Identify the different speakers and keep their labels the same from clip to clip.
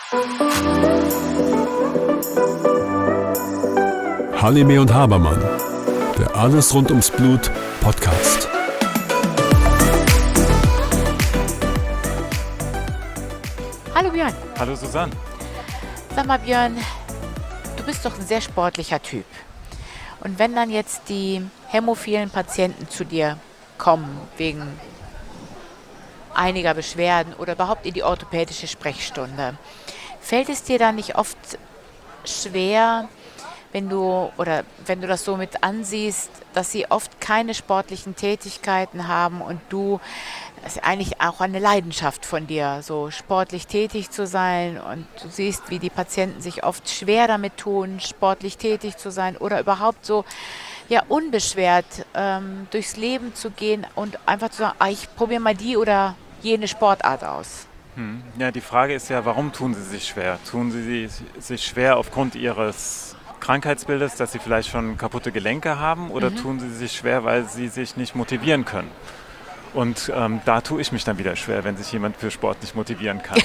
Speaker 1: Halime und Habermann, der Alles rund ums Blut Podcast.
Speaker 2: Hallo Björn.
Speaker 3: Hallo Susanne.
Speaker 2: Sag mal Björn, du bist doch ein sehr sportlicher Typ. Und wenn dann jetzt die hämophilen Patienten zu dir kommen wegen einiger Beschwerden oder überhaupt in die orthopädische Sprechstunde, fällt es dir dann nicht oft schwer, wenn du das so mit ansiehst, dass sie oft keine sportlichen Tätigkeiten haben und das ist eigentlich auch eine Leidenschaft von dir, so sportlich tätig zu sein, und du siehst, wie die Patienten sich oft schwer damit tun, sportlich tätig zu sein oder überhaupt so unbeschwert durchs Leben zu gehen und einfach zu sagen, ich probiere mal die oder jene Sportart aus.
Speaker 3: Ja, die Frage ist ja, warum tun sie sich schwer? Tun sie sich schwer aufgrund ihres Krankheitsbildes, dass sie vielleicht schon kaputte Gelenke haben, oder tun sie sich schwer, weil sie sich nicht motivieren können? Und da tue ich mich dann wieder schwer, wenn sich jemand für Sport nicht motivieren kann.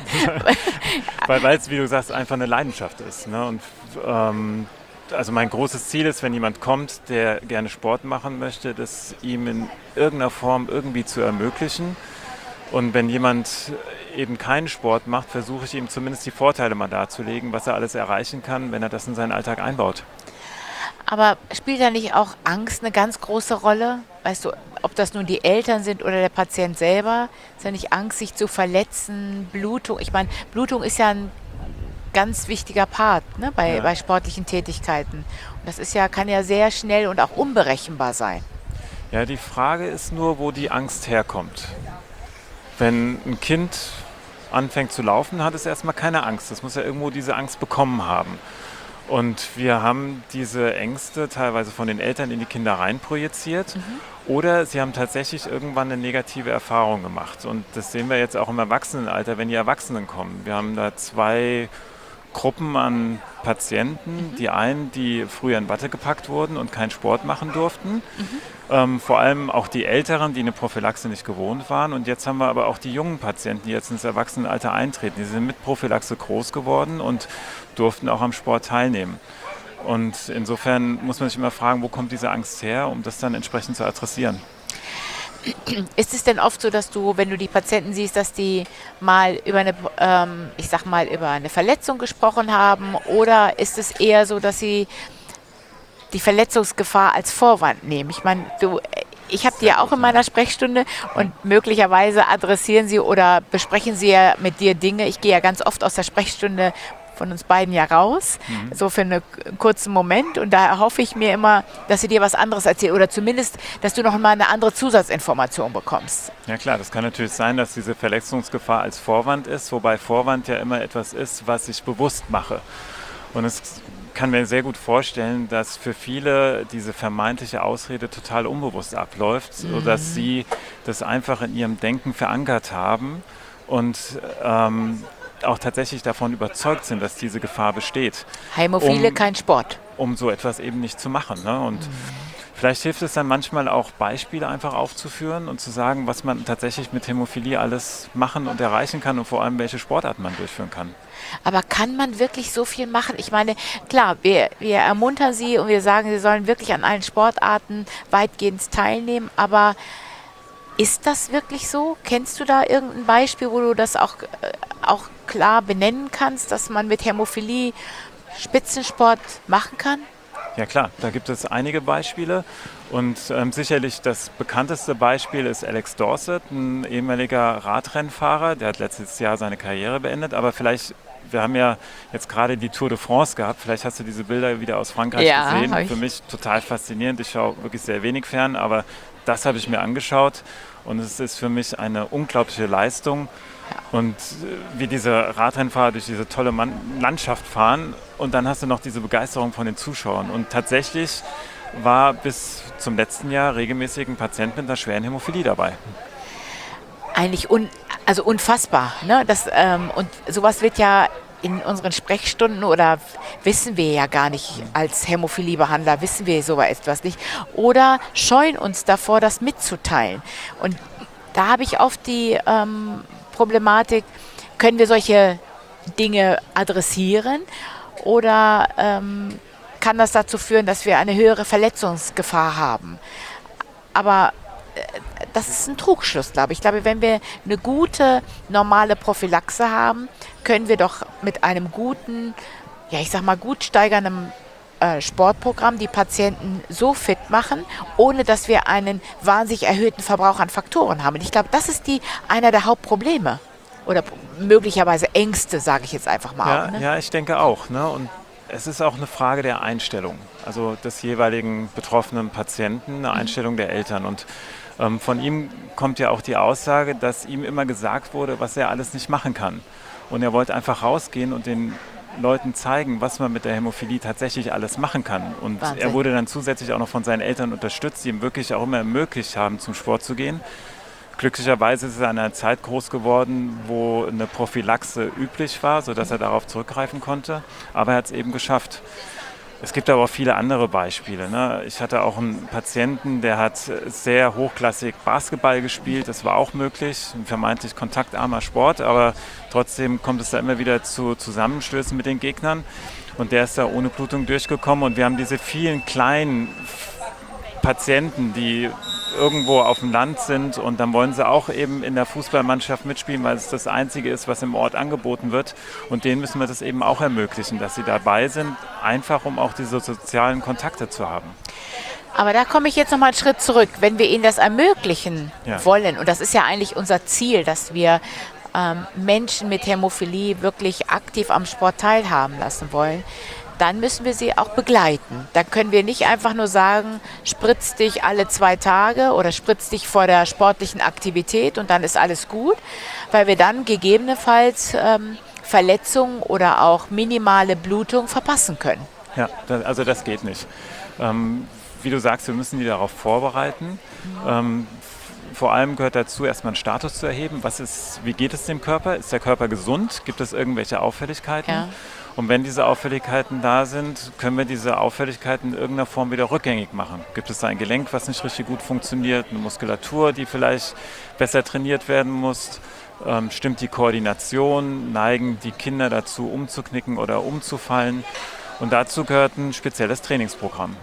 Speaker 3: weil es, wie du sagst, einfach eine Leidenschaft ist. Ne? Und also mein großes Ziel ist, wenn jemand kommt, der gerne Sport machen möchte, das ihm in irgendeiner Form irgendwie zu ermöglichen. Und wenn jemand eben keinen Sport macht, versuche ich ihm zumindest die Vorteile mal darzulegen, was er alles erreichen kann, wenn er das in seinen Alltag einbaut.
Speaker 2: Aber spielt da nicht auch Angst eine ganz große Rolle? Weißt du, ob das nun die Eltern sind oder der Patient selber? Ist ja nicht Angst, sich zu verletzen, Blutung? Ich meine, Blutung ist ja ein ganz wichtiger Part, ne, bei sportlichen Tätigkeiten. Und das kann ja sehr schnell und auch unberechenbar sein.
Speaker 3: Ja, die Frage ist nur, wo die Angst herkommt. Wenn ein Kind anfängt zu laufen, hat es erstmal keine Angst. Es muss ja irgendwo diese Angst bekommen haben. Und wir haben diese Ängste teilweise von den Eltern in die Kinder rein projiziert. Oder sie haben tatsächlich irgendwann eine negative Erfahrung gemacht. Und das sehen wir jetzt auch im Erwachsenenalter, wenn die Erwachsenen kommen. Wir haben da zwei Gruppen an Patienten. Die einen, die früher in Watte gepackt wurden und keinen Sport machen durften. Vor allem auch die Älteren, die eine Prophylaxe nicht gewohnt waren. Und jetzt haben wir aber auch die jungen Patienten, die jetzt ins Erwachsenenalter eintreten. Die sind mit Prophylaxe groß geworden und durften auch am Sport teilnehmen. Und insofern muss man sich immer fragen, wo kommt diese Angst her, um das dann entsprechend zu adressieren.
Speaker 2: Ist es denn oft so, dass du, wenn du die Patienten siehst, dass die mal über über eine Verletzung gesprochen haben, oder ist es eher so, dass sie die Verletzungsgefahr als Vorwand nehmen? Ich meine, ich habe die ja auch in meiner Sprechstunde, und möglicherweise adressieren sie oder besprechen sie ja mit dir Dinge. Ich gehe ja ganz oft aus der Sprechstunde von uns beiden ja raus, so für einen kurzen Moment, und da erhoffe ich mir immer, dass sie dir was anderes erzählen oder zumindest, dass du noch mal eine andere Zusatzinformation bekommst.
Speaker 3: Ja klar, das kann natürlich sein, dass diese Verletzungsgefahr als Vorwand ist, wobei Vorwand ja immer etwas ist, was ich bewusst mache. Und es kann mir sehr gut vorstellen, dass für viele diese vermeintliche Ausrede total unbewusst abläuft, sodass sie das einfach in ihrem Denken verankert haben und auch tatsächlich davon überzeugt sind, dass diese Gefahr besteht.
Speaker 2: Hämophile, kein Sport.
Speaker 3: Um so etwas eben nicht zu machen. Ne? Und vielleicht hilft es dann manchmal auch, Beispiele einfach aufzuführen und zu sagen, was man tatsächlich mit Hämophilie alles machen und erreichen kann und vor allem, welche Sportarten man durchführen kann.
Speaker 2: Aber kann man wirklich so viel machen? Ich meine, klar, wir ermuntern sie und wir sagen, sie sollen wirklich an allen Sportarten weitgehend teilnehmen, aber ist das wirklich so? Kennst du da irgendein Beispiel, wo du das auch klar benennen kannst, dass man mit Hämophilie Spitzensport machen kann?
Speaker 3: Ja klar, da gibt es einige Beispiele, und sicherlich das bekannteste Beispiel ist Alex Dorset, ein ehemaliger Radrennfahrer, der hat letztes Jahr seine Karriere beendet, aber wir haben ja jetzt gerade die Tour de France gehabt, vielleicht hast du diese Bilder wieder aus Frankreich gesehen, für mich total faszinierend, ich schaue wirklich sehr wenig fern, aber das habe ich mir angeschaut und es ist für mich eine unglaubliche Leistung. Und wie diese Radrennfahrer durch diese tolle Landschaft fahren, und dann hast du noch diese Begeisterung von den Zuschauern. Und tatsächlich war bis zum letzten Jahr regelmäßig ein Patient mit einer schweren Hämophilie dabei.
Speaker 2: Eigentlich unfassbar. Ne? Und sowas wird ja in unseren Sprechstunden, oder wissen wir ja gar nicht, als Hämophiliebehandler wissen wir so etwas nicht, oder scheuen uns davor, das mitzuteilen. Und da habe ich oft die Problematik, können wir solche Dinge adressieren oder kann das dazu führen, dass wir eine höhere Verletzungsgefahr haben? Aber das ist ein Trugschluss, glaube ich. Ich glaube, wenn wir eine gute, normale Prophylaxe haben, können wir doch mit einem guten, ja, ich sag mal, gut steigernden Sportprogramm die Patienten so fit machen, ohne dass wir einen wahnsinnig erhöhten Verbrauch an Faktoren haben. Und ich glaube, das ist einer der Hauptprobleme. Oder möglicherweise Ängste, sage ich jetzt einfach mal.
Speaker 3: Ja,
Speaker 2: auch, ne?
Speaker 3: ja, ich denke auch. Ne? Und es ist auch eine Frage der Einstellung, also des jeweiligen betroffenen Patienten, eine Einstellung der Eltern. Und von ihm kommt ja auch die Aussage, dass ihm immer gesagt wurde, was er alles nicht machen kann. Und er wollte einfach rausgehen und den Leuten zeigen, was man mit der Hämophilie tatsächlich alles machen kann. Und
Speaker 2: Wahnsinn.
Speaker 3: er wurde dann zusätzlich auch noch von seinen Eltern unterstützt, die ihm wirklich auch immer ermöglicht haben, zum Sport zu gehen. Glücklicherweise ist er in einer Zeit groß geworden, wo eine Prophylaxe üblich war, sodass er darauf zurückgreifen konnte. Aber er hat es eben geschafft. Es gibt aber auch viele andere Beispiele. Ne? Ich hatte auch einen Patienten, der hat sehr hochklassig Basketball gespielt. Das war auch möglich, ein vermeintlich kontaktarmer Sport, aber trotzdem kommt es da immer wieder zu Zusammenstößen mit den Gegnern. Und der ist da ohne Blutung durchgekommen. Und wir haben diese vielen kleinen Patienten, die irgendwo auf dem Land sind und dann wollen sie auch eben in der Fußballmannschaft mitspielen, weil es das Einzige ist, was im Ort angeboten wird. Und denen müssen wir das eben auch ermöglichen, dass sie dabei sind, einfach um auch diese sozialen Kontakte zu haben.
Speaker 2: Aber da komme ich jetzt noch mal einen Schritt zurück. Wenn wir ihnen das ermöglichen wollen, und das ist ja eigentlich unser Ziel, dass wir Menschen mit Hämophilie wirklich aktiv am Sport teilhaben lassen wollen, dann müssen wir sie auch begleiten. Da können wir nicht einfach nur sagen, spritz dich alle 2 Tage oder spritz dich vor der sportlichen Aktivität und dann ist alles gut, weil wir dann gegebenenfalls Verletzungen oder auch minimale Blutung verpassen können.
Speaker 3: Ja, also das geht nicht. Wie du sagst, wir müssen die darauf vorbereiten. Vor allem gehört dazu, erstmal einen Status zu erheben. Wie geht es dem Körper? Ist der Körper gesund? Gibt es irgendwelche Auffälligkeiten? Ja. Und wenn diese Auffälligkeiten da sind, können wir diese Auffälligkeiten in irgendeiner Form wieder rückgängig machen. Gibt es da ein Gelenk, was nicht richtig gut funktioniert, eine Muskulatur, die vielleicht besser trainiert werden muss? Stimmt die Koordination? Neigen die Kinder dazu, umzuknicken oder umzufallen? Und dazu gehört ein spezielles Trainingsprogramm.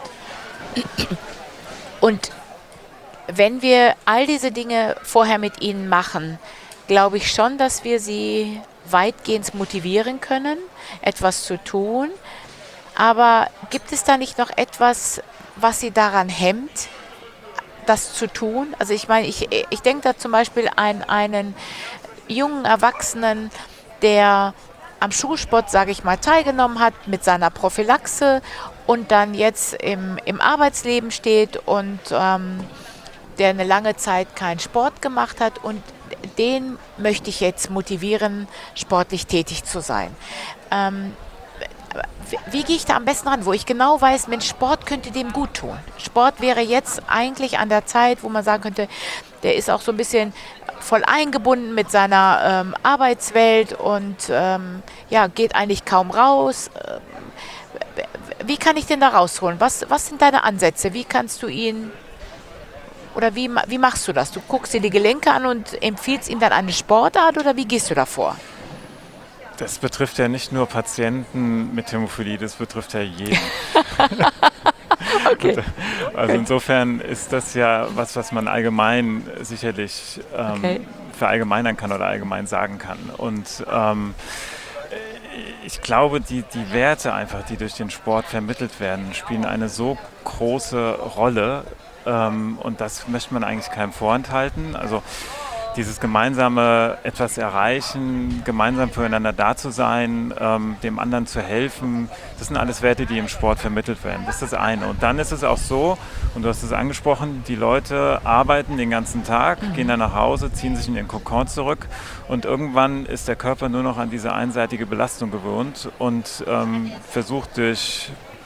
Speaker 2: Und wenn wir all diese Dinge vorher mit ihnen machen, glaube ich schon, dass wir sie weitgehend motivieren können, etwas zu tun. Aber gibt es da nicht noch etwas, was sie daran hemmt, das zu tun? Also ich meine, ich denke da zum Beispiel an einen jungen Erwachsenen, der am Schulsport, sage ich mal, teilgenommen hat mit seiner Prophylaxe und dann jetzt im Arbeitsleben steht und der eine lange Zeit keinen Sport gemacht hat und den möchte ich jetzt motivieren, sportlich tätig zu sein. Wie gehe ich da am besten ran, wo ich genau weiß, Mensch, Sport könnte dem gut tun. Sport wäre jetzt eigentlich an der Zeit, wo man sagen könnte, der ist auch so ein bisschen voll eingebunden mit seiner Arbeitswelt und geht eigentlich kaum raus. Wie kann ich den da rausholen? Was sind deine Ansätze? Wie kannst du ihn... Oder wie machst du das? Du guckst dir die Gelenke an und empfiehlst ihm dann eine Sportart oder wie gehst du da vor?
Speaker 3: Das betrifft ja nicht nur Patienten mit Hämophilie, das betrifft ja jeden.
Speaker 2: Okay.
Speaker 3: Also insofern ist das ja was man allgemein sicherlich verallgemeinern kann oder allgemein sagen kann. Und ich glaube, die Werte einfach, die durch den Sport vermittelt werden, spielen eine so große Rolle. Und das möchte man eigentlich keinem vorenthalten. Also dieses gemeinsame etwas erreichen, gemeinsam füreinander da zu sein, dem anderen zu helfen, das sind alles Werte, die im Sport vermittelt werden. Das ist das eine. Und dann ist es auch so, und du hast es angesprochen, die Leute arbeiten den ganzen Tag, gehen dann nach Hause, ziehen sich in ihren Kokon zurück und irgendwann ist der Körper nur noch an diese einseitige Belastung gewöhnt und versucht durch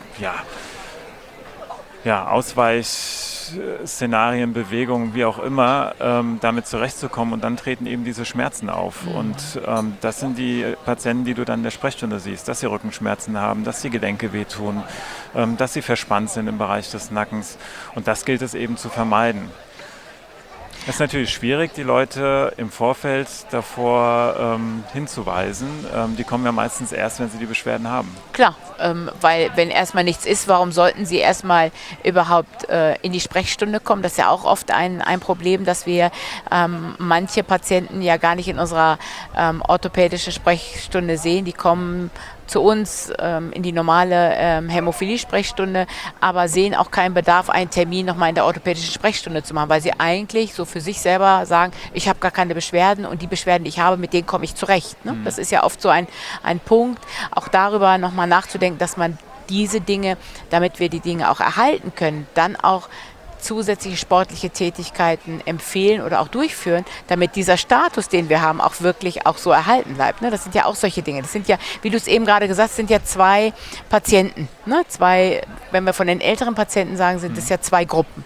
Speaker 3: Ausweichszenarien, Bewegungen, wie auch immer, damit zurechtzukommen und dann treten eben diese Schmerzen auf. Und das sind die Patienten, die du dann in der Sprechstunde siehst, dass sie Rückenschmerzen haben, dass die Gelenke wehtun, dass sie verspannt sind im Bereich des Nackens und das gilt es eben zu vermeiden. Es ist natürlich schwierig, die Leute im Vorfeld davor hinzuweisen. Die kommen ja meistens erst, wenn sie die Beschwerden haben.
Speaker 2: Klar, weil wenn erstmal nichts ist, warum sollten sie erstmal überhaupt in die Sprechstunde kommen? Das ist ja auch oft ein Problem, dass wir manche Patienten ja gar nicht in unserer orthopädischen Sprechstunde sehen. Die kommen zu uns in die normale Hämophilie-Sprechstunde, aber sehen auch keinen Bedarf, einen Termin nochmal in der orthopädischen Sprechstunde zu machen, weil sie eigentlich so für sich selber sagen, ich habe gar keine Beschwerden und die Beschwerden, die ich habe, mit denen komme ich zurecht. Ne? Das ist ja oft so ein Punkt, auch darüber nochmal nachzudenken, dass man diese Dinge, damit wir die Dinge auch erhalten können, dann auch zusätzliche sportliche Tätigkeiten empfehlen oder auch durchführen, damit dieser Status, den wir haben, auch wirklich auch so erhalten bleibt. Ne? Das sind ja auch solche Dinge. Das sind ja, wie du es eben gerade gesagt hast, sind ja zwei Patienten. Ne? Wenn wir von den älteren Patienten sagen, sind es ja zwei Gruppen.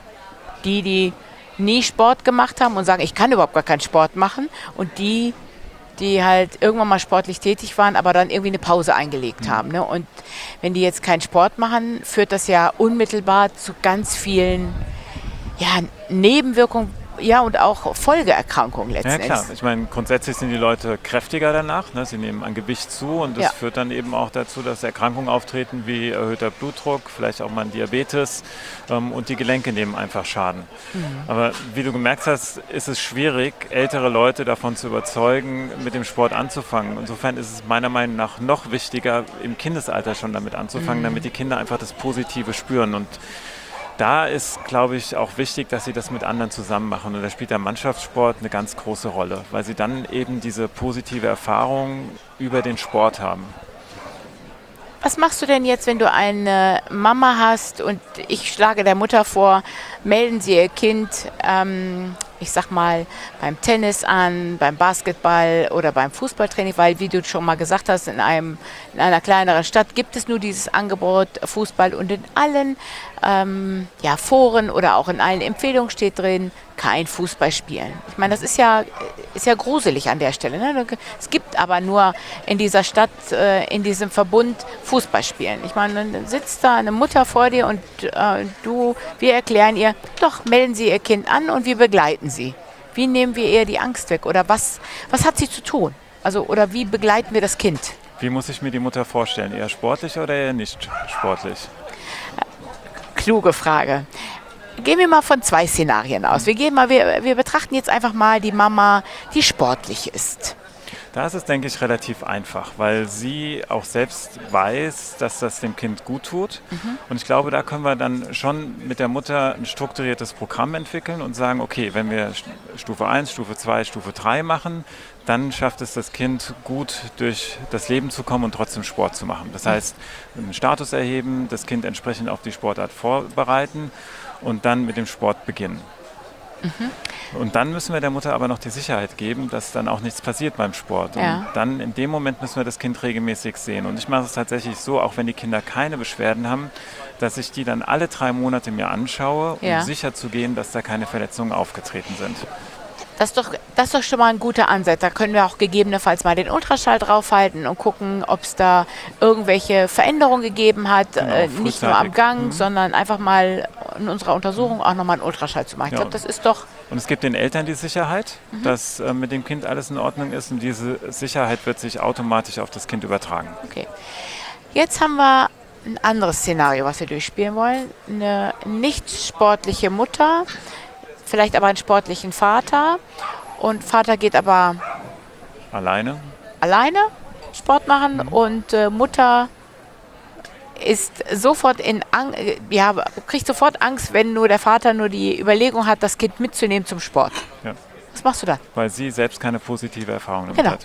Speaker 2: Die nie Sport gemacht haben und sagen, ich kann überhaupt gar keinen Sport machen, und die halt irgendwann mal sportlich tätig waren, aber dann irgendwie eine Pause eingelegt haben. Ne? Und wenn die jetzt keinen Sport machen, führt das ja unmittelbar zu ganz vielen Nebenwirkungen, und auch Folgeerkrankungen letztendlich.
Speaker 3: Ja klar, ich meine, grundsätzlich sind die Leute kräftiger danach, ne? Sie nehmen an Gewicht zu, und das führt dann eben auch dazu, dass Erkrankungen auftreten wie erhöhter Blutdruck, vielleicht auch mal ein Diabetes, und die Gelenke nehmen einfach Schaden. Aber wie du gemerkt hast, ist es schwierig, ältere Leute davon zu überzeugen, mit dem Sport anzufangen. Insofern ist es meiner Meinung nach noch wichtiger, im Kindesalter schon damit anzufangen, damit die Kinder einfach das Positive spüren. Und da ist, glaube ich, auch wichtig, dass sie das mit anderen zusammen machen. Und da spielt der Mannschaftssport eine ganz große Rolle, weil sie dann eben diese positive Erfahrung über den Sport haben.
Speaker 2: Was machst du denn jetzt, wenn du eine Mama hast und ich schlage der Mutter vor, melden Sie Ihr Kind, ich sag mal, beim Tennis an, beim Basketball oder beim Fußballtraining, weil, wie du schon mal gesagt hast, in einer kleineren Stadt gibt es nur dieses Angebot Fußball, und in allen Foren oder auch in allen Empfehlungen steht drin, kein Fußball spielen. Ich meine, das ist ja gruselig an der Stelle. Ne? Es gibt aber nur in dieser Stadt, in diesem Verbund Fußball spielen. Ich meine, dann sitzt da eine Mutter vor dir und wir erklären ihr, doch, melden Sie Ihr Kind an und wir begleiten Sie. Wie nehmen wir ihr die Angst weg? Oder was hat sie zu tun? Also, oder wie begleiten wir das Kind?
Speaker 3: Wie muss ich mir die Mutter vorstellen? Eher sportlich oder eher nicht sportlich?
Speaker 2: Kluge Frage. Gehen wir mal von zwei Szenarien aus. Wir betrachten jetzt einfach mal die Mama, die sportlich ist.
Speaker 3: Da ist es, denke ich, relativ einfach, weil sie auch selbst weiß, dass das dem Kind gut tut. Und ich glaube, da können wir dann schon mit der Mutter ein strukturiertes Programm entwickeln und sagen, okay, wenn wir Stufe 1, Stufe 2, Stufe 3 machen, dann schafft es das Kind gut durch das Leben zu kommen und trotzdem Sport zu machen. Das heißt, einen Status erheben, das Kind entsprechend auf die Sportart vorbereiten und dann mit dem Sport beginnen. Und dann müssen wir der Mutter aber noch die Sicherheit geben, dass dann auch nichts passiert beim Sport. Und dann in dem Moment müssen wir das Kind regelmäßig sehen. Und ich mache es tatsächlich so, auch wenn die Kinder keine Beschwerden haben, dass ich die dann alle 3 Monate mir anschaue, um sicher zu gehen, dass da keine Verletzungen aufgetreten sind.
Speaker 2: Das ist doch schon mal ein guter Ansatz. Da können wir auch gegebenenfalls mal den Ultraschall draufhalten und gucken, ob es da irgendwelche Veränderungen gegeben hat.
Speaker 3: Genau,
Speaker 2: nicht nur am Gang, sondern einfach mal in unserer Untersuchung auch nochmal einen Ultraschall zu machen. Ich glaube, das ist doch...
Speaker 3: Und es gibt den Eltern die Sicherheit, dass mit dem Kind alles in Ordnung ist, und diese Sicherheit wird sich automatisch auf das Kind übertragen.
Speaker 2: Okay. Jetzt haben wir ein anderes Szenario, was wir durchspielen wollen. Eine nicht sportliche Mutter, vielleicht aber einen sportlichen Vater, und Vater geht aber
Speaker 3: Alleine
Speaker 2: Sport machen, und Mutter ist sofort kriegt sofort Angst, wenn nur der Vater nur die Überlegung hat, das Kind mitzunehmen zum Sport.
Speaker 3: Ja.
Speaker 2: Was machst du dann?
Speaker 3: Weil sie selbst keine positive Erfahrung damit hat.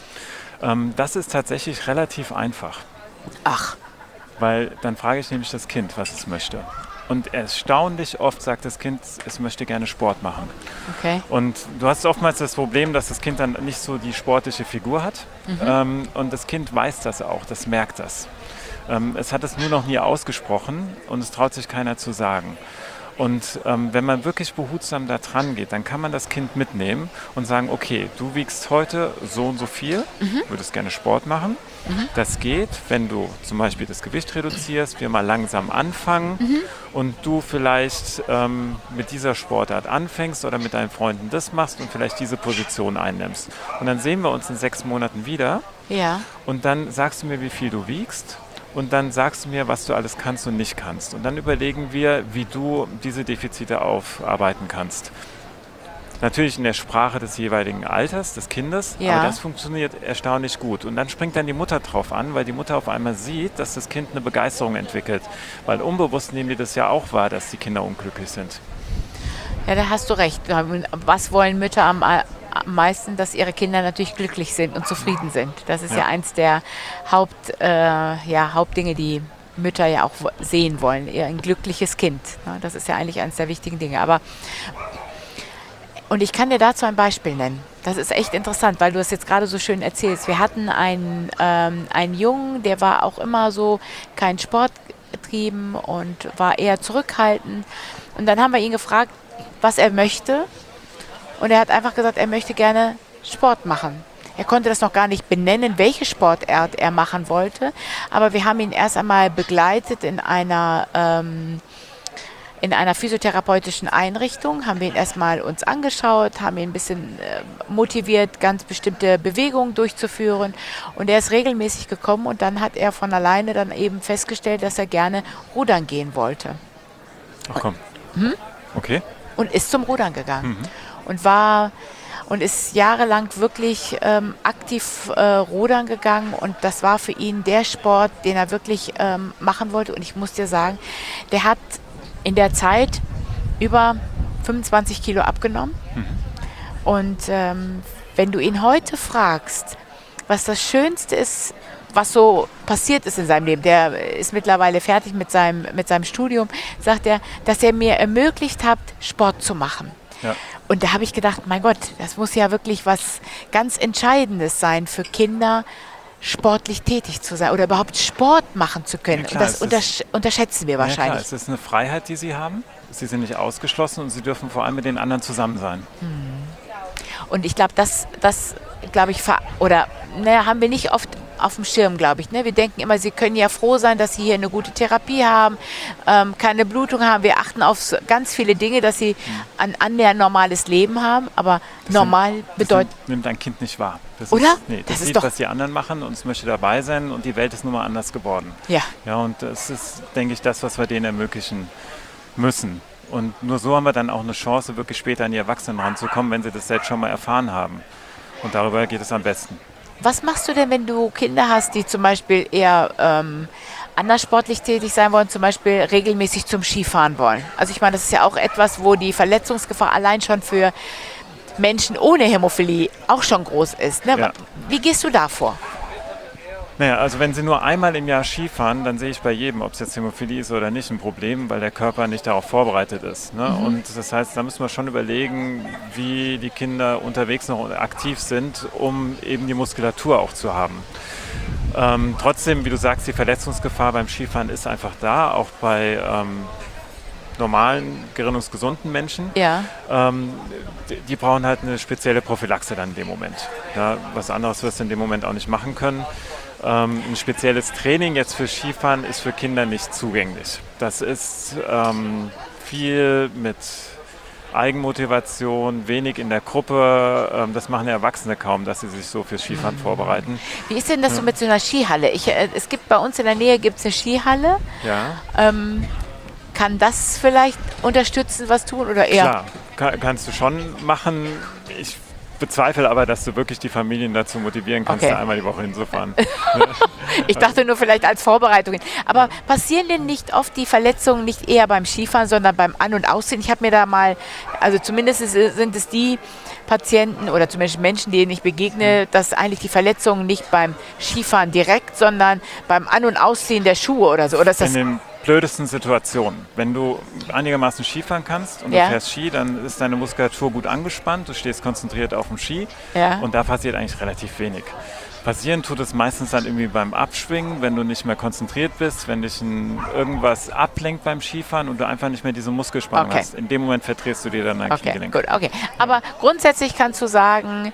Speaker 3: Das ist tatsächlich relativ einfach.
Speaker 2: Ach.
Speaker 3: Weil dann frage ich nämlich das Kind, was es möchte. Und erstaunlich oft sagt das Kind, es möchte gerne Sport machen.
Speaker 2: Okay.
Speaker 3: Und du hast oftmals das Problem, dass das Kind dann nicht so die sportliche Figur hat. Und das Kind weiß das auch, das merkt das. Es hat es nur noch nie ausgesprochen und es traut sich keiner zu sagen. Und wenn man wirklich behutsam da dran geht, dann kann man das Kind mitnehmen und sagen, okay, du wiegst heute so und so viel, würdest gerne Sport machen. Das geht, wenn du zum Beispiel das Gewicht reduzierst, wir mal langsam anfangen und du vielleicht mit dieser Sportart anfängst oder mit deinen Freunden das machst und vielleicht diese Position einnimmst. Und dann sehen wir uns in 6 Monaten wieder
Speaker 2: Ja.
Speaker 3: und dann sagst du mir, wie viel du wiegst. Und dann sagst du mir, was du alles kannst und nicht kannst. Und dann überlegen wir, wie du diese Defizite aufarbeiten kannst. Natürlich in der Sprache des jeweiligen Alters, des Kindes,
Speaker 2: Ja.
Speaker 3: aber das funktioniert erstaunlich gut. Und dann springt dann die Mutter drauf an, weil die Mutter auf einmal sieht, dass das Kind eine Begeisterung entwickelt. Weil unbewusst nehmen die das ja auch wahr, dass die Kinder unglücklich sind.
Speaker 2: Ja, da hast du recht. Was wollen Mütter am meisten? Dass ihre Kinder natürlich glücklich sind und zufrieden sind. Das ist ja,
Speaker 3: Ja.
Speaker 2: eins der Hauptdinge, die Mütter ja auch sehen wollen. Ein glückliches Kind. Ne? Das ist ja eigentlich eines der wichtigen Dinge. Und ich kann dir dazu ein Beispiel nennen. Das ist echt interessant, weil du es jetzt gerade so schön erzählst. Wir hatten einen Jungen, der war auch immer so kein Sport getrieben und war eher zurückhaltend. Und dann haben wir ihn gefragt, was er möchte. Und er hat einfach gesagt, er möchte gerne Sport machen. Er konnte das noch gar nicht benennen, welche Sportart er machen wollte. Aber wir haben ihn erst einmal begleitet in einer physiotherapeutischen Einrichtung, haben wir ihn erstmal uns angeschaut, haben ihn ein bisschen motiviert, ganz bestimmte Bewegungen durchzuführen. Und er ist regelmäßig gekommen und dann hat er von alleine dann eben festgestellt, dass er gerne rudern gehen wollte.
Speaker 3: Ach komm. Okay.
Speaker 2: Und ist zum Rudern gegangen. Und ist jahrelang wirklich aktiv rudern gegangen. Und das war für ihn der Sport, den er wirklich machen wollte. Und ich muss dir sagen, der hat in der Zeit über 25 Kilo abgenommen. Und wenn du ihn heute fragst, was das Schönste ist, was so passiert ist in seinem Leben, der ist mittlerweile fertig mit seinem Studium, sagt er, dass er mir ermöglicht hat, Sport zu machen.
Speaker 3: Ja.
Speaker 2: Und da habe ich gedacht, mein Gott, das muss ja wirklich was ganz Entscheidendes sein für Kinder, sportlich tätig zu sein oder überhaupt Sport machen zu können.
Speaker 3: Ja, klar,
Speaker 2: und das unterschätzen wir
Speaker 3: Ja, klar,
Speaker 2: wahrscheinlich.
Speaker 3: es ist eine Freiheit, die sie haben. Sie sind nicht ausgeschlossen und sie dürfen vor allem mit den anderen zusammen sein.
Speaker 2: Und ich glaube, das glaube ich, haben wir nicht oft auf dem Schirm, glaube ich. Ne? Wir denken immer, sie können ja froh sein, dass sie hier eine gute Therapie haben, keine Blutung haben. Wir achten auf ganz viele Dinge, dass sie ein annähernd normales Leben haben. Aber normal bedeutet...
Speaker 3: Nimmt ein Kind nicht wahr. Das
Speaker 2: Oder?
Speaker 3: Das
Speaker 2: Das ist
Speaker 3: sieht,
Speaker 2: doch-
Speaker 3: was die anderen machen und es möchte dabei sein und die Welt ist nun mal anders geworden.
Speaker 2: Ja.
Speaker 3: Ja, und das ist, denke ich, das, was wir denen ermöglichen müssen. Und nur so haben wir dann auch eine Chance, wirklich später an die Erwachsenen ranzukommen, wenn sie das selbst schon mal erfahren haben. Und darüber geht es am besten.
Speaker 2: Was machst du denn, wenn du Kinder hast, die zum Beispiel eher anders sportlich tätig sein wollen, zum Beispiel regelmäßig zum Skifahren wollen? Also ich meine, das ist ja auch etwas, wo die Verletzungsgefahr allein schon für Menschen ohne Hämophilie auch schon groß ist. Ne?
Speaker 3: Ja.
Speaker 2: Wie gehst du da vor?
Speaker 3: Naja, also wenn sie nur einmal im Jahr Skifahren, dann sehe ich bei jedem, ob es jetzt Hämophilie ist oder nicht, ein Problem, weil der Körper nicht darauf vorbereitet ist. Ne? Und das heißt, da müssen wir schon überlegen, wie die Kinder unterwegs noch aktiv sind, um eben die Muskulatur auch zu haben. Trotzdem, wie du sagst, die Verletzungsgefahr beim Skifahren ist einfach da, auch bei normalen, gerinnungsgesunden Menschen.
Speaker 2: Ja.
Speaker 3: Die brauchen halt eine spezielle Prophylaxe dann in dem Moment. Ja, was anderes wirst du in dem Moment auch nicht machen können. Ein spezielles Training jetzt für Skifahren ist für Kinder nicht zugänglich. Das ist viel mit Eigenmotivation, wenig in der Gruppe. Das machen Erwachsene kaum, dass sie sich so fürs Skifahren vorbereiten.
Speaker 2: Wie ist denn das so mit so einer Skihalle? Es gibt bei uns in der Nähe gibt's eine Skihalle.
Speaker 3: Ja,
Speaker 2: Kann das vielleicht unterstützen, was tun oder eher?
Speaker 3: klar, kannst du schon machen. Ich bezweifle aber, dass du wirklich die Familien dazu motivieren kannst,
Speaker 2: Okay.
Speaker 3: da einmal die Woche hinzufahren.
Speaker 2: Ich dachte nur vielleicht als Vorbereitung. Aber passieren denn nicht oft die Verletzungen nicht eher beim Skifahren, sondern beim An- und Ausziehen? Ich habe mir da mal, also zumindest sind es die Patienten oder zumindest Menschen, denen ich begegne, dass eigentlich die Verletzungen nicht beim Skifahren direkt, sondern beim An- und Ausziehen der Schuhe oder so. Oder ist das
Speaker 3: In den blödesten Situationen. Wenn du einigermaßen Skifahren kannst und
Speaker 2: Ja.
Speaker 3: du fährst Ski, dann ist deine Muskulatur gut angespannt, du stehst konzentriert auf dem Ski
Speaker 2: Ja.
Speaker 3: und da passiert eigentlich relativ wenig. Passieren tut es meistens dann irgendwie beim Abschwingen, wenn du nicht mehr konzentriert bist, wenn dich irgendwas ablenkt beim Skifahren und du einfach nicht mehr diese Muskelspannung hast. In dem Moment verdrehst du dir dann dein Kniegelenk.
Speaker 2: Gut, okay. Aber grundsätzlich kannst du sagen,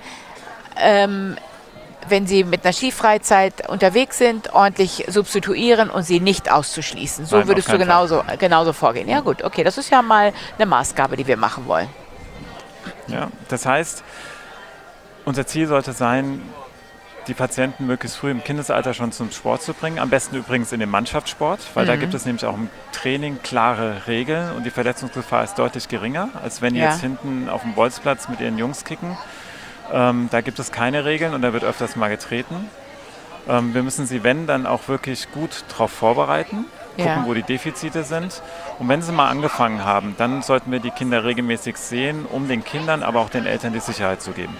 Speaker 2: wenn Sie mit einer Skifreizeit unterwegs sind, ordentlich substituieren und sie nicht auszuschließen. So
Speaker 3: Nein,
Speaker 2: würdest
Speaker 3: auf
Speaker 2: du
Speaker 3: keinen Fall.
Speaker 2: genauso vorgehen. Ja gut, okay, das ist ja mal eine Maßgabe, die wir machen wollen.
Speaker 3: Ja, das heißt, unser Ziel sollte sein, die Patienten möglichst früh im Kindesalter schon zum Sport zu bringen. Am besten übrigens in den Mannschaftssport, weil da gibt es nämlich auch im Training klare Regeln und die Verletzungsgefahr ist deutlich geringer, als wenn die jetzt hinten auf dem Bolzplatz mit ihren Jungs kicken. Da gibt es keine Regeln und da wird öfters mal getreten. Wir müssen sie, wenn, dann auch wirklich gut darauf vorbereiten, gucken, wo die Defizite sind. Und wenn sie mal angefangen haben, dann sollten wir die Kinder regelmäßig sehen, um den Kindern, aber auch den Eltern die Sicherheit zu geben.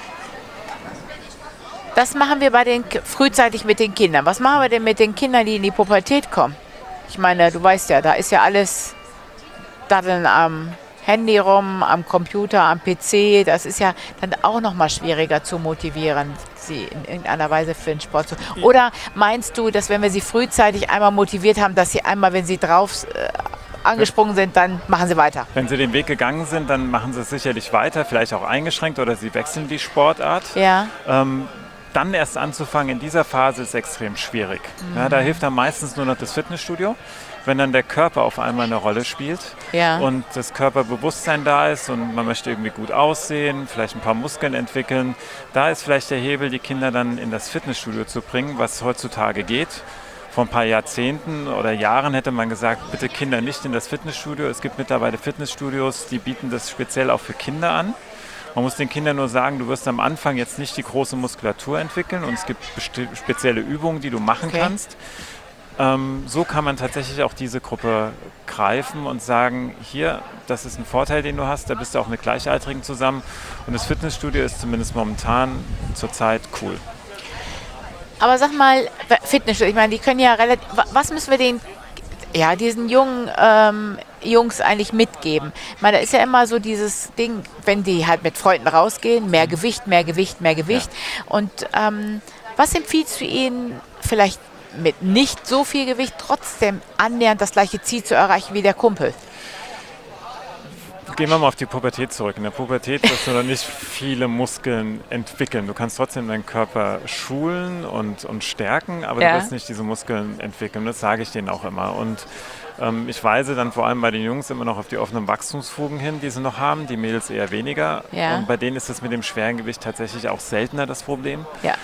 Speaker 2: Das machen wir frühzeitig mit den Kindern. Was machen wir denn mit den Kindern, die in die Pubertät kommen? Ich meine, du weißt ja, da ist ja alles Daddeln am Handy rum, am Computer, am PC. Das ist ja dann auch noch mal schwieriger zu motivieren, sie in irgendeiner Weise für den Sport zu. Oder meinst du, dass wenn wir sie frühzeitig einmal motiviert haben, dass sie einmal, wenn sie drauf angesprungen sind, dann machen sie weiter?
Speaker 3: Wenn sie den Weg gegangen sind, dann machen sie es sicherlich weiter, vielleicht auch eingeschränkt oder sie wechseln die Sportart.
Speaker 2: Ja.
Speaker 3: Dann erst anzufangen in dieser Phase ist extrem schwierig. Ja, da hilft dann meistens nur noch das Fitnessstudio, wenn dann der Körper auf einmal eine Rolle spielt und das Körperbewusstsein da ist und man möchte irgendwie gut aussehen, vielleicht ein paar Muskeln entwickeln. Da ist vielleicht der Hebel, die Kinder dann in das Fitnessstudio zu bringen, was heutzutage geht. Vor ein paar Jahrzehnten oder Jahren hätte man gesagt, bitte Kinder nicht in das Fitnessstudio. Es gibt mittlerweile Fitnessstudios, die bieten das speziell auch für Kinder an. Man muss den Kindern nur sagen, du wirst am Anfang jetzt nicht die große Muskulatur entwickeln und es gibt spezielle Übungen, die du machen kannst. So kann man tatsächlich auch diese Gruppe greifen und sagen, hier, das ist ein Vorteil, den du hast, da bist du auch mit Gleichaltrigen zusammen und das Fitnessstudio ist zumindest momentan zurzeit cool.
Speaker 2: Aber sag mal, Fitnessstudio, ich meine, die können ja relativ, was müssen wir diesen jungen Jungs eigentlich mitgeben? Ich meine, da ist ja immer so dieses Ding, wenn die halt mit Freunden rausgehen, mehr Gewicht. Und was empfiehlst du ihnen vielleicht mit nicht so viel Gewicht trotzdem annähernd das gleiche Ziel zu erreichen wie der Kumpel?
Speaker 3: Gehen wir mal auf die Pubertät zurück. In der Pubertät wirst du noch nicht viele Muskeln entwickeln. Du kannst trotzdem deinen Körper schulen und stärken, aber du wirst nicht diese Muskeln entwickeln. Das sage ich denen auch immer. Und ich weise dann vor allem bei den Jungs immer noch auf die offenen Wachstumsfugen hin, die sie noch haben, die Mädels eher weniger.
Speaker 2: Ja.
Speaker 3: Und bei denen ist es mit dem schweren Gewicht tatsächlich auch seltener das Problem,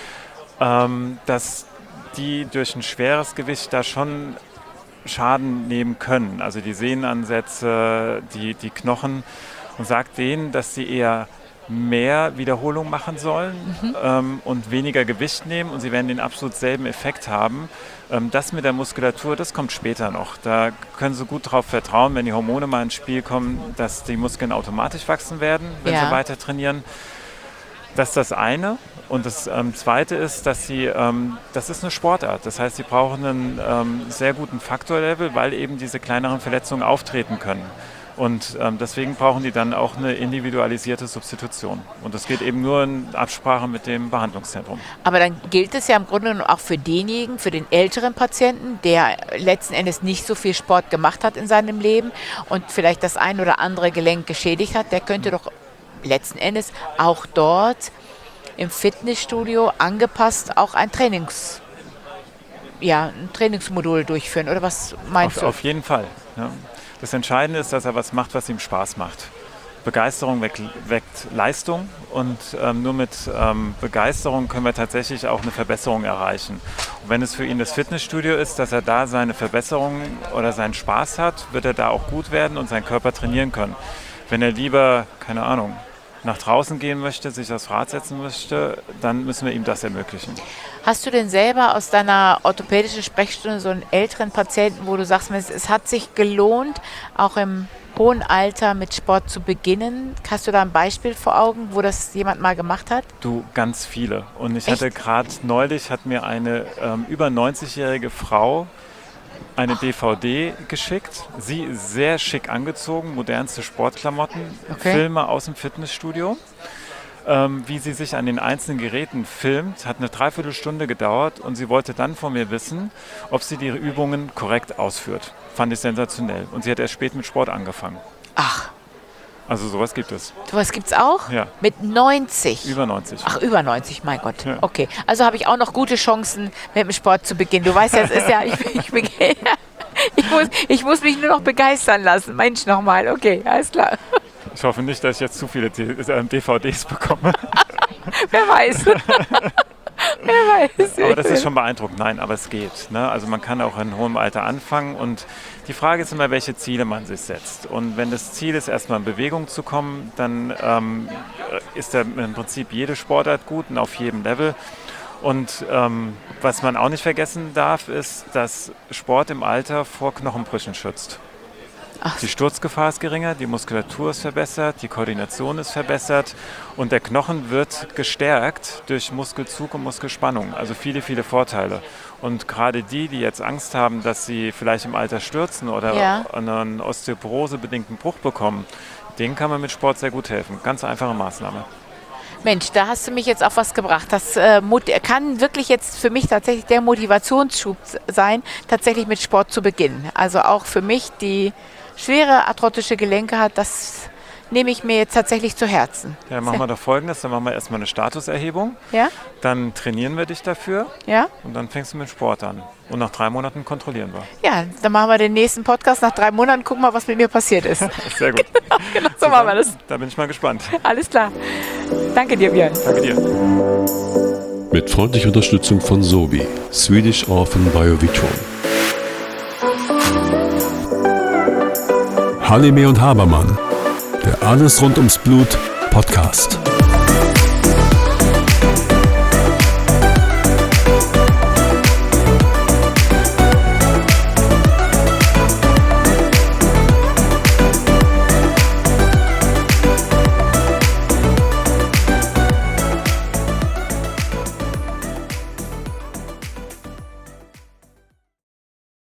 Speaker 3: dass die durch ein schweres Gewicht da schon Schaden nehmen können. Also die Sehnenansätze, die Knochen, und sagt denen, dass sie eher mehr Wiederholung machen sollen und weniger Gewicht nehmen und sie werden den absolut selben Effekt haben. Das mit der Muskulatur, das kommt später noch. Da können sie gut darauf vertrauen, wenn die Hormone mal ins Spiel kommen, dass die Muskeln automatisch wachsen werden, wenn sie weiter trainieren. Das ist das eine. Und das Zweite ist, dass das ist eine Sportart. Das heißt, sie brauchen einen sehr guten Faktorlevel, weil eben diese kleineren Verletzungen auftreten können. Und deswegen brauchen die dann auch eine individualisierte Substitution. Und das geht eben nur in Absprache mit dem Behandlungszentrum.
Speaker 2: Aber dann gilt es ja im Grunde auch für denjenigen, für den älteren Patienten, der letzten Endes nicht so viel Sport gemacht hat in seinem Leben und vielleicht das ein oder andere Gelenk geschädigt hat, der könnte doch letzten Endes auch dort im Fitnessstudio angepasst auch ein Trainingsmodul durchführen. Oder was meinst du?
Speaker 3: Auf jeden Fall. Ja. Das Entscheidende ist, dass er was macht, was ihm Spaß macht. Begeisterung weckt Leistung und nur mit Begeisterung können wir tatsächlich auch eine Verbesserung erreichen. Und wenn es für ihn das Fitnessstudio ist, dass er da seine Verbesserung oder seinen Spaß hat, wird er da auch gut werden und seinen Körper trainieren können. Wenn er lieber, keine Ahnung, nach draußen gehen möchte, sich aufs Rad setzen möchte, dann müssen wir ihm das ermöglichen.
Speaker 2: Hast du denn selber aus deiner orthopädischen Sprechstunde so einen älteren Patienten, wo du sagst, es hat sich gelohnt, auch im hohen Alter mit Sport zu beginnen? Hast du da ein Beispiel vor Augen, wo das jemand mal gemacht hat?
Speaker 3: Du, ganz viele. Und ich
Speaker 2: Echt?
Speaker 3: hatte gerade neulich, hat mir eine über 90-jährige Frau eine DVD geschickt. Sie sehr schick angezogen, modernste Sportklamotten, Filme aus dem Fitnessstudio. wie sie sich an den einzelnen Geräten filmt. Hat eine Dreiviertelstunde gedauert und sie wollte dann von mir wissen, ob sie die Übungen korrekt ausführt. Fand ich sensationell. Und sie hat erst spät mit Sport angefangen.
Speaker 2: Ach,
Speaker 3: Also sowas gibt es.
Speaker 2: sowas gibt's auch?
Speaker 3: Ja.
Speaker 2: Mit 90?
Speaker 3: Über 90.
Speaker 2: Ach, über 90, mein Gott.
Speaker 3: Ja.
Speaker 2: Okay, also habe ich auch noch gute Chancen, mit dem Sport zu beginnen. Du weißt ja, es ist ja, ich muss mich nur noch begeistern lassen. Mensch, nochmal. Okay, alles klar.
Speaker 3: Ich hoffe nicht, dass ich jetzt zu viele DVDs bekomme.
Speaker 2: Wer weiß. Wer weiß.
Speaker 3: Aber das ist schon beeindruckend. Nein, aber es geht. Ne? Also man kann auch in hohem Alter anfangen und die Frage ist immer, welche Ziele man sich setzt. Und wenn das Ziel ist, erstmal in Bewegung zu kommen, dann ist da im Prinzip jede Sportart gut und auf jedem Level. Und was man auch nicht vergessen darf, ist, dass Sport im Alter vor Knochenbrüchen schützt.
Speaker 2: Ach.
Speaker 3: Die Sturzgefahr ist geringer, die Muskulatur ist verbessert, die Koordination ist verbessert und der Knochen wird gestärkt durch Muskelzug und Muskelspannung. Also viele, viele Vorteile. Und gerade die jetzt Angst haben, dass sie vielleicht im Alter stürzen oder einen osteoporosebedingten Bruch bekommen, denen kann man mit Sport sehr gut helfen. Ganz einfache Maßnahme.
Speaker 2: Mensch, da hast du mich jetzt auf was gebracht. Das kann wirklich jetzt für mich tatsächlich der Motivationsschub sein, tatsächlich mit Sport zu beginnen. Also auch für mich, die schwere arthrotische Gelenke hat, das nehme ich mir jetzt tatsächlich zu Herzen.
Speaker 3: Ja, machen wir doch Folgendes, dann machen wir erstmal eine Statuserhebung,
Speaker 2: Ja?
Speaker 3: dann trainieren wir dich dafür
Speaker 2: Ja?
Speaker 3: und dann fängst du mit Sport an. Und nach 3 Monaten kontrollieren wir.
Speaker 2: Ja, dann machen wir den nächsten Podcast nach 3 Monaten, gucken mal, was mit mir passiert ist.
Speaker 3: Sehr gut.
Speaker 2: Genau, so machen wir das.
Speaker 3: Da bin ich mal gespannt.
Speaker 2: Alles klar. Danke dir, Björn.
Speaker 3: Danke dir.
Speaker 1: Mit freundlicher Unterstützung von Sobi, Swedish Orphan Biovitron. Halime und Habermann, der Alles rund ums Blut Podcast.